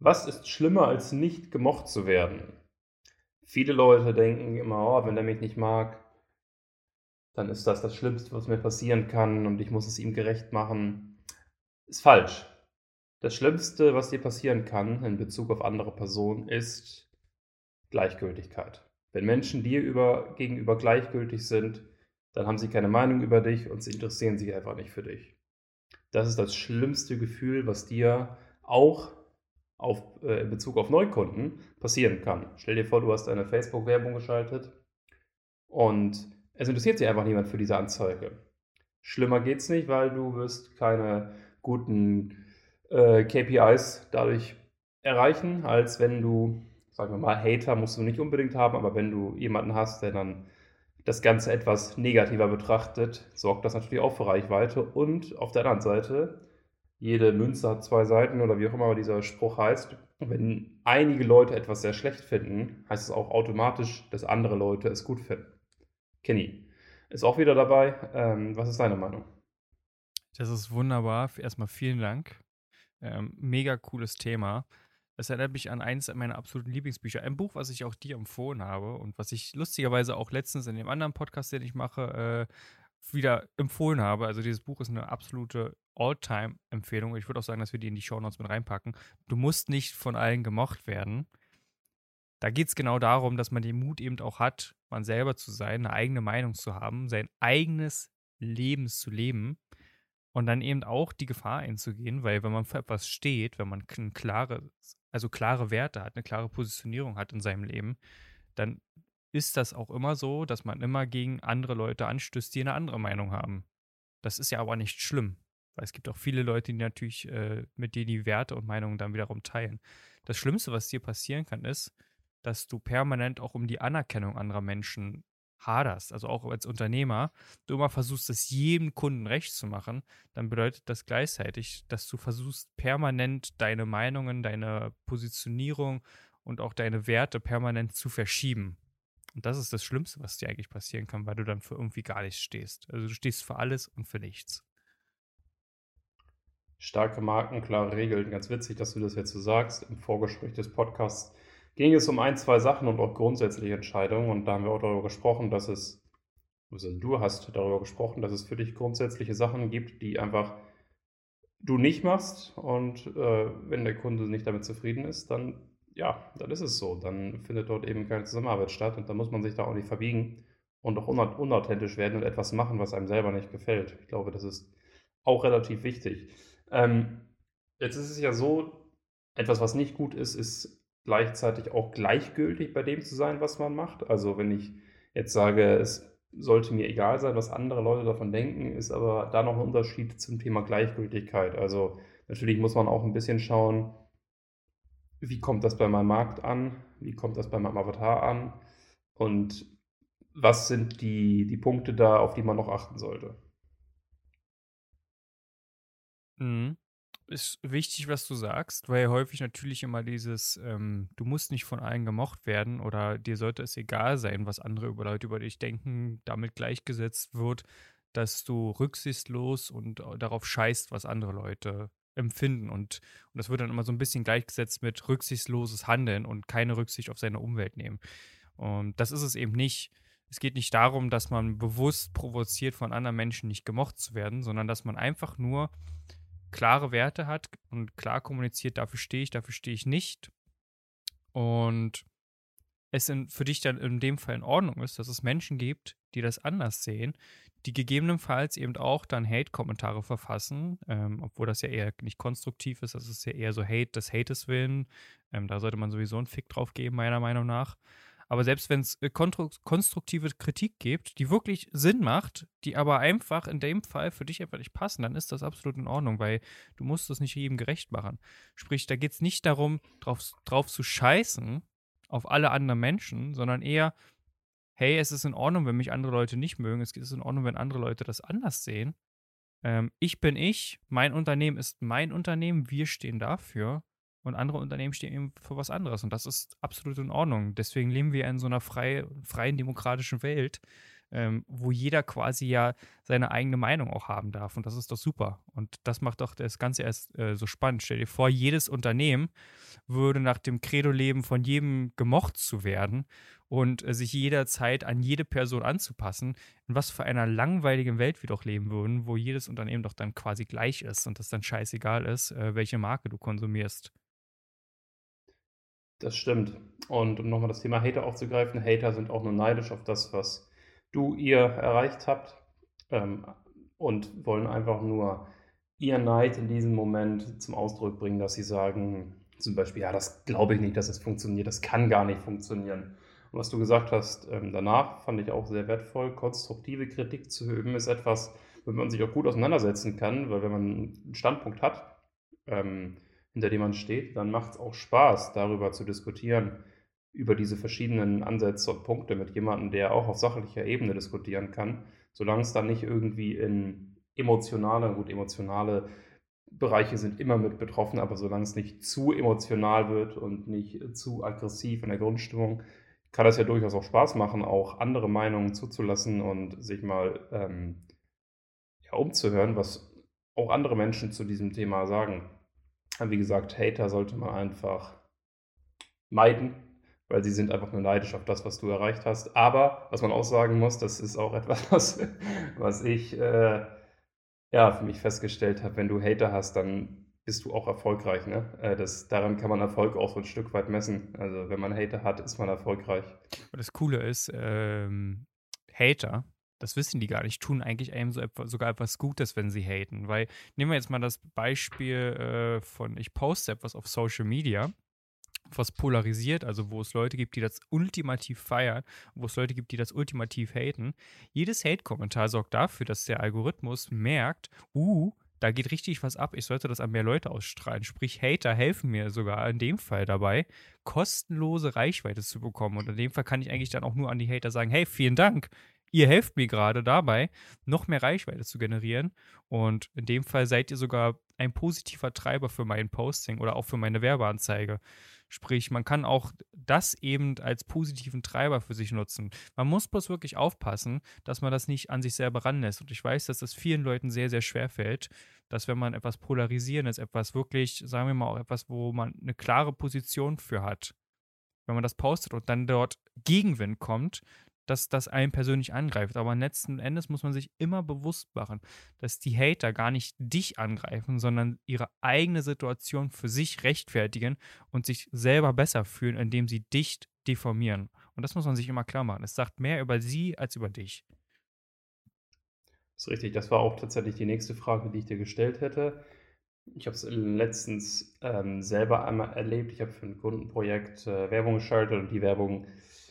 Was ist schlimmer, als nicht gemocht zu werden? Viele Leute denken immer: „Oh, wenn der mich nicht mag, dann ist das das Schlimmste, was mir passieren kann und ich muss es ihm gerecht machen.“ Ist falsch. Das Schlimmste, was dir passieren kann in Bezug auf andere Personen, ist Gleichgültigkeit. Wenn Menschen dir gegenüber gleichgültig sind, dann haben sie keine Meinung über dich und sie interessieren sich einfach nicht für dich. Das ist das schlimmste Gefühl, was dir auch in Bezug auf Neukunden passieren kann. Stell dir vor, du hast eine Facebook-Werbung geschaltet und es interessiert sich einfach niemand für diese Anzeige. Schlimmer geht's nicht, weil du wirst keine guten KPIs dadurch erreichen, als wenn du, sagen wir mal, Hater musst du nicht unbedingt haben, aber wenn du jemanden hast, der dann das Ganze etwas negativer betrachtet, sorgt das natürlich auch für Reichweite. Und auf der anderen Seite, jede Münze hat zwei Seiten oder wie auch immer dieser Spruch heißt. Wenn einige Leute etwas sehr schlecht finden, heißt es auch automatisch, dass andere Leute es gut finden. Kenny ist auch wieder dabei. Was ist deine Meinung? Das ist wunderbar. Erstmal vielen Dank. Mega cooles Thema. Das erinnert mich an eins meiner absoluten Lieblingsbücher. Ein Buch, was ich auch dir empfohlen habe und was ich lustigerweise auch letztens in dem anderen Podcast, den ich mache, wieder empfohlen habe. Also dieses Buch ist eine absolute All-Time-Empfehlung. Ich würde auch sagen, dass wir die in die Shownotes mit reinpacken. Du musst nicht von allen gemocht werden. Da geht es genau darum, dass man den Mut eben auch hat, man selber zu sein, eine eigene Meinung zu haben, sein eigenes Leben zu leben und dann eben auch die Gefahr einzugehen, weil wenn man für etwas steht, wenn man klare Werte hat, eine klare Positionierung hat in seinem Leben, dann ist das auch immer so, dass man immer gegen andere Leute anstößt, die eine andere Meinung haben. Das ist ja aber nicht schlimm, weil es gibt auch viele Leute, die natürlich mit dir die Werte und Meinungen dann wiederum teilen. Das Schlimmste, was dir passieren kann, ist, dass du permanent auch um die Anerkennung anderer Menschen haderst, also auch als Unternehmer, du immer versuchst, es jedem Kunden recht zu machen, dann bedeutet das gleichzeitig, dass du versuchst, permanent deine Meinungen, deine Positionierung und auch deine Werte permanent zu verschieben. Und das ist das Schlimmste, was dir eigentlich passieren kann, weil du dann für irgendwie gar nichts stehst. Also du stehst für alles und für nichts. Starke Marken, klare Regeln. Ganz witzig, dass du das jetzt so sagst. Im Vorgespräch des Podcasts ging es um ein, zwei Sachen und auch grundsätzliche Entscheidungen. Und da haben wir auch darüber gesprochen, also du hast darüber gesprochen, dass es für dich grundsätzliche Sachen gibt, die einfach du nicht machst. Und wenn der Kunde nicht damit zufrieden ist, dann ja, dann ist es so. Dann findet dort eben keine Zusammenarbeit statt und dann muss man sich da auch nicht verbiegen und auch unauthentisch werden und etwas machen, was einem selber nicht gefällt. Ich glaube, das ist auch relativ wichtig. Ähm, Jetzt ist es ja so, etwas, was nicht gut ist, ist gleichzeitig auch gleichgültig bei dem zu sein, was man macht. Also wenn ich jetzt sage, es sollte mir egal sein, was andere Leute davon denken, ist aber da noch ein Unterschied zum Thema Gleichgültigkeit. Also natürlich muss man auch ein bisschen schauen, wie kommt das bei meinem Markt an, wie kommt das bei meinem Avatar an und was sind die Punkte da, auf die man noch achten sollte. Mhm. Ist wichtig, was du sagst, weil häufig natürlich immer du musst nicht von allen gemocht werden oder dir sollte es egal sein, was andere über Leute über dich denken, damit gleichgesetzt wird, dass du rücksichtslos und darauf scheißt, was andere Leute empfinden. Und das wird dann immer so ein bisschen gleichgesetzt mit rücksichtsloses Handeln und keine Rücksicht auf seine Umwelt nehmen. Und das ist es eben nicht. Es geht nicht darum, dass man bewusst provoziert, von anderen Menschen nicht gemocht zu werden, sondern dass man einfach nur klare Werte hat und klar kommuniziert, dafür stehe ich nicht. Und für dich dann in dem Fall in Ordnung ist, dass es Menschen gibt, die das anders sehen, die gegebenenfalls eben auch dann Hate-Kommentare verfassen, obwohl das ja eher nicht konstruktiv ist, das ist ja eher so Hate des Hates willen. Da sollte man sowieso einen Fick drauf geben, meiner Meinung nach. Aber selbst wenn es konstruktive Kritik gibt, die wirklich Sinn macht, die aber einfach in dem Fall für dich einfach nicht passen, dann ist das absolut in Ordnung, weil du musst es nicht jedem gerecht machen. Sprich, da geht es nicht darum, drauf zu scheißen, auf alle anderen Menschen, sondern eher, hey, es ist in Ordnung, wenn mich andere Leute nicht mögen, es ist in Ordnung, wenn andere Leute das anders sehen. Ich bin ich, mein Unternehmen ist mein Unternehmen, wir stehen dafür und andere Unternehmen stehen eben für was anderes und das ist absolut in Ordnung. Deswegen leben wir in so einer freien demokratischen Welt, wo jeder quasi ja seine eigene Meinung auch haben darf und das ist doch super und das macht doch das Ganze erst so spannend. Stell dir vor, jedes Unternehmen würde nach dem Credo leben, von jedem gemocht zu werden und sich jederzeit an jede Person anzupassen, in was für einer langweiligen Welt wir doch leben würden, wo jedes Unternehmen doch dann quasi gleich ist und das dann scheißegal ist, welche Marke du konsumierst. Das stimmt. Und um nochmal das Thema Hater aufzugreifen, Hater sind auch nur neidisch auf das, was ihr erreicht habt, ähm, und wollen einfach nur ihr Neid in diesem Moment zum Ausdruck bringen, dass sie sagen, zum Beispiel, ja, das glaube ich nicht, dass es funktioniert, das kann gar nicht funktionieren. Und was du gesagt hast, danach fand ich auch sehr wertvoll. Konstruktive Kritik zu üben ist etwas, womit man sich auch gut auseinandersetzen kann, weil wenn man einen Standpunkt hat, ähm, hinter dem man steht, dann macht es auch Spaß, darüber zu diskutieren, über diese verschiedenen Ansätze und Punkte mit jemandem, der auch auf sachlicher Ebene diskutieren kann, solange es dann nicht irgendwie in emotionale Bereiche sind immer mit betroffen, aber solange es nicht zu emotional wird und nicht zu aggressiv in der Grundstimmung, kann das ja durchaus auch Spaß machen, auch andere Meinungen zuzulassen und sich mal ja, umzuhören, was auch andere Menschen zu diesem Thema sagen. Wie gesagt, Hater sollte man einfach meiden, weil sie sind einfach nur neidisch auf das, was du erreicht hast. Aber was man auch sagen muss, das ist auch etwas, was ich ja, für mich festgestellt habe, wenn du Hater hast, dann bist du auch erfolgreich. Ne? Daran kann man Erfolg auch so ein Stück weit messen. Also wenn man Hater hat, ist man erfolgreich. Und das Coole ist, Hater, das wissen die gar nicht, tun eigentlich einem sogar etwas Gutes, wenn sie haten. Weil, nehmen wir jetzt mal das Beispiel von, ich poste etwas auf Social Media, was polarisiert, also wo es Leute gibt, die das ultimativ feiern, wo es Leute gibt, die das ultimativ haten. Jedes Hate-Kommentar sorgt dafür, dass der Algorithmus merkt, da geht richtig was ab, ich sollte das an mehr Leute ausstrahlen. Sprich, Hater helfen mir sogar in dem Fall dabei, kostenlose Reichweite zu bekommen. Und in dem Fall kann ich eigentlich dann auch nur an die Hater sagen, hey, vielen Dank, ihr helft mir gerade dabei, noch mehr Reichweite zu generieren. Und in dem Fall seid ihr sogar ein positiver Treiber für mein Posting oder auch für meine Werbeanzeige. Sprich, man kann auch das eben als positiven Treiber für sich nutzen. Man muss bloß wirklich aufpassen, dass man das nicht an sich selber ranlässt. Und ich weiß, dass das vielen Leuten sehr, sehr schwer fällt, dass wenn man etwas Polarisierendes, etwas wirklich, sagen wir mal auch etwas, wo man eine klare Position für hat, wenn man das postet und dann dort Gegenwind kommt, dass das einen persönlich angreift. Aber letzten Endes muss man sich immer bewusst machen, dass die Hater gar nicht dich angreifen, sondern ihre eigene Situation für sich rechtfertigen und sich selber besser fühlen, indem sie dich deformieren. Und das muss man sich immer klar machen. Es sagt mehr über sie als über dich. Das ist richtig. Das war auch tatsächlich die nächste Frage, die ich dir gestellt hätte. Ich habe es letztens selber einmal erlebt. Ich habe für ein Kundenprojekt Werbung geschaltet und die Werbung,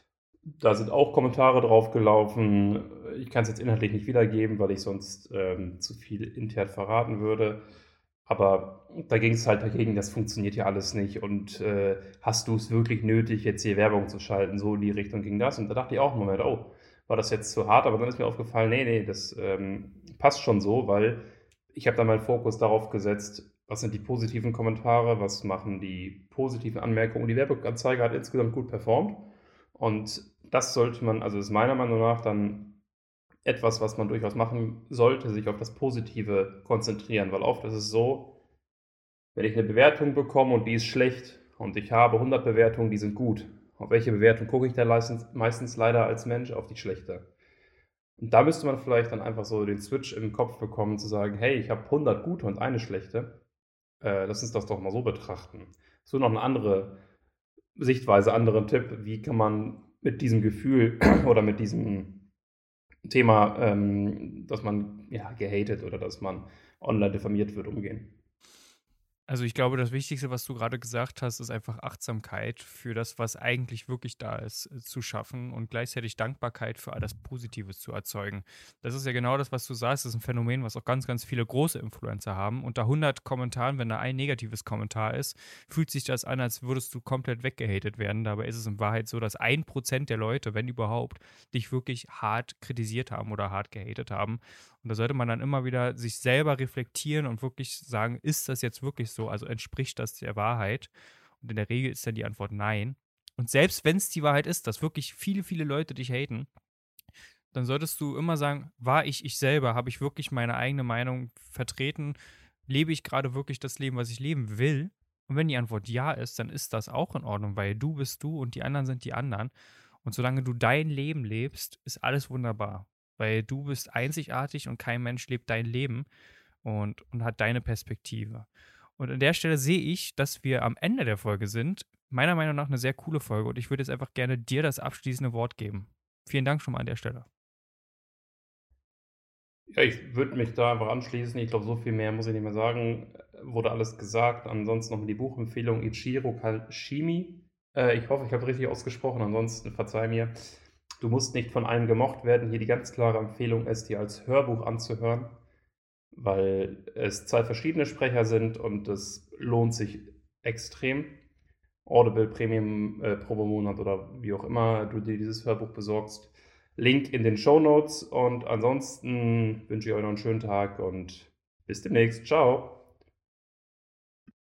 da sind auch Kommentare drauf gelaufen. Ich kann es jetzt inhaltlich nicht wiedergeben, weil ich sonst zu viel intern verraten würde. Aber da ging es halt dagegen, das funktioniert ja alles nicht und hast du es wirklich nötig, jetzt hier Werbung zu schalten? So in die Richtung ging das. Und da dachte ich auch im Moment, oh, war das jetzt zu hart? Aber dann ist mir aufgefallen, nee, das passt schon so, weil ich habe da meinen Fokus darauf gesetzt, was sind die positiven Kommentare, was machen die positiven Anmerkungen. Und die Werbeanzeige hat insgesamt gut performt. Und das sollte man, also ist meiner Meinung nach dann etwas, was man durchaus machen sollte, sich auf das Positive konzentrieren, weil oft ist es so, wenn ich eine Bewertung bekomme und die ist schlecht und ich habe 100 Bewertungen, die sind gut. Auf welche Bewertung gucke ich da meistens leider als Mensch? Auf die schlechte. Und da müsste man vielleicht dann einfach so den Switch im Kopf bekommen, zu sagen, hey, ich habe 100 gute und eine schlechte. Lass uns das doch mal so betrachten. So noch eine andere Sichtweise, anderen Tipp, wie kann man mit diesem Gefühl oder mit diesem Thema, dass man ja gehatet oder dass man online diffamiert wird, umgehen. Also ich glaube, das Wichtigste, was du gerade gesagt hast, ist einfach Achtsamkeit für das, was eigentlich wirklich da ist, zu schaffen und gleichzeitig Dankbarkeit für all das Positives zu erzeugen. Das ist ja genau das, was du sagst. Das ist ein Phänomen, was auch ganz, ganz viele große Influencer haben. Unter 100 Kommentaren, wenn da ein negatives Kommentar ist, fühlt sich das an, als würdest du komplett weggehatet werden. Dabei ist es in Wahrheit so, dass 1% der Leute, wenn überhaupt, dich wirklich hart kritisiert haben oder hart gehatet haben. Und da sollte man dann immer wieder sich selber reflektieren und wirklich sagen, ist das jetzt wirklich so? Also entspricht das der Wahrheit? Und in der Regel ist dann die Antwort nein. Und selbst wenn es die Wahrheit ist, dass wirklich viele, viele Leute dich haten, dann solltest du immer sagen, war ich selber? Habe ich wirklich meine eigene Meinung vertreten? Lebe ich gerade wirklich das Leben, was ich leben will? Und wenn die Antwort ja ist, dann ist das auch in Ordnung, weil du bist du und die anderen sind die anderen. Und solange du dein Leben lebst, ist alles wunderbar. Weil du bist einzigartig und kein Mensch lebt dein Leben und hat deine Perspektive. Und an der Stelle sehe ich, dass wir am Ende der Folge sind. Meiner Meinung nach eine sehr coole Folge und ich würde jetzt einfach gerne dir das abschließende Wort geben. Vielen Dank schon mal an der Stelle. Ja, ich würde mich da einfach anschließen. Ich glaube, so viel mehr muss ich nicht mehr sagen. Wurde alles gesagt. Ansonsten noch die Buchempfehlung Ichiro Kashimi. Ich hoffe, ich habe richtig ausgesprochen. Ansonsten verzeih mir. Du musst nicht von allem gemocht werden. Hier die ganz klare Empfehlung ist, dir als Hörbuch anzuhören, weil es 2 verschiedene Sprecher sind und es lohnt sich extrem. Audible Premium pro Monat oder wie auch immer du dir dieses Hörbuch besorgst. Link in den Shownotes und ansonsten wünsche ich euch noch einen schönen Tag und bis demnächst. Ciao.